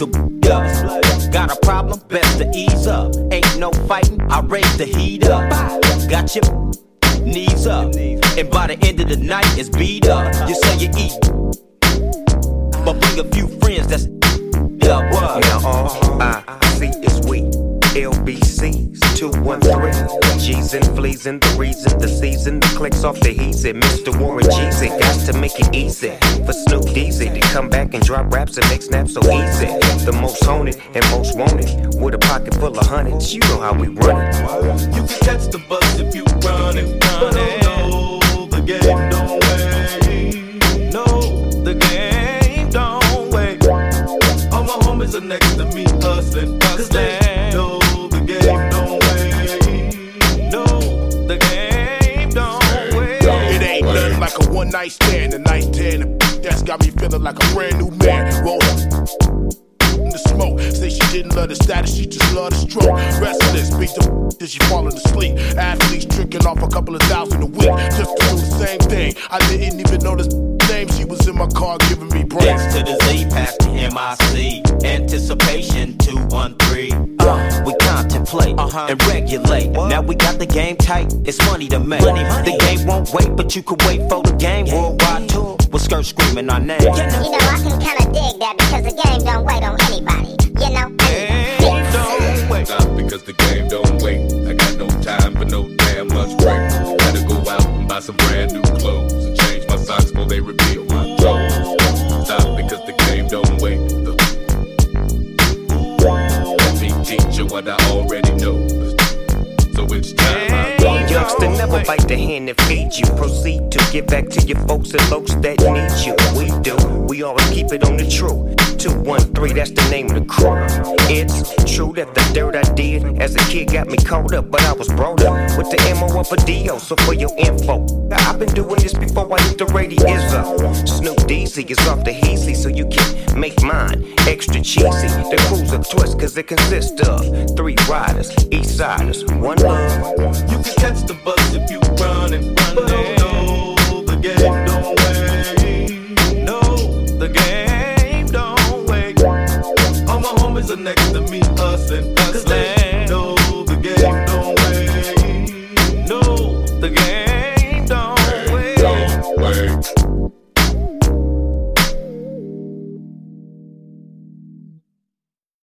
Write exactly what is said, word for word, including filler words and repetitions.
the up. Got a problem? Best to ease up. Ain't no fighting, I raise the heat up. Got your knees up, and by the end of the night it's beat up. You say you eat, but bring a few friends that's up. What? Now all I see is we L B Cs, two one three G's and fleas and the reason the season, the clicks off the heezy. Mister Warren Jeezy, got to make it easy for Snoop Deezy to come back and drop raps and make snaps so easy. The most haunted and most wanted, with a pocket full of hundreds. You know how we run it. You can catch the bus if you run it, run it. No, the game don't wait. No, the game don't wait. All my homies are next to me hustling, cause they know the game don't wait. No, the game don't wait. It ain't nothing like a one night stand, a night ten. That's got me feeling like a brand new man. Roll up the smoke, say she didn't love the status, she just loved the stroke. Restless, beat the till she falling asleep. Athletes tricking off a couple of thousand a week just to do the same thing. I didn't even notice name. She was in my car giving me breaks. X to the Z, past the M I C. Anticipation two one three. Uh, we contemplate uh-huh. and regulate. What? Now we got the game tight. It's money to make. Money, money. The game won't wait, but you could wait for the game. Yeah. Worldwide tour with skirts screaming our name. You know, I can kinda dig that because the game don't wait on anybody. You know, game don't wait. Not because the game don't wait. I got no time for no damn lunch break. Gotta go out and buy some brand new clothes and change my socks before they reveal my toes. Not because the game don't wait. Let me teach you what I already know. So it's time I go. Youngster, never bite the hand that feeds you. Proceed to give back to your folks and folks that need you. We do, we always keep it on the true. two one three, that's the name of the crew. It's true that the dirt I did as a kid got me caught up, but I was brought up with the M O up a D O. So for your info, I've been doing this before I hit the radio. Snoop Deezy is off the heezy, so you can make mine extra cheesy. The crew's a twist, cause it consists of three riders, east siders, one love. You can catch the bus if you run and run it. No, the game don't wait. No, the game don't wait. All my homies are next to me hustling, cause they know the game don't wait. No, the game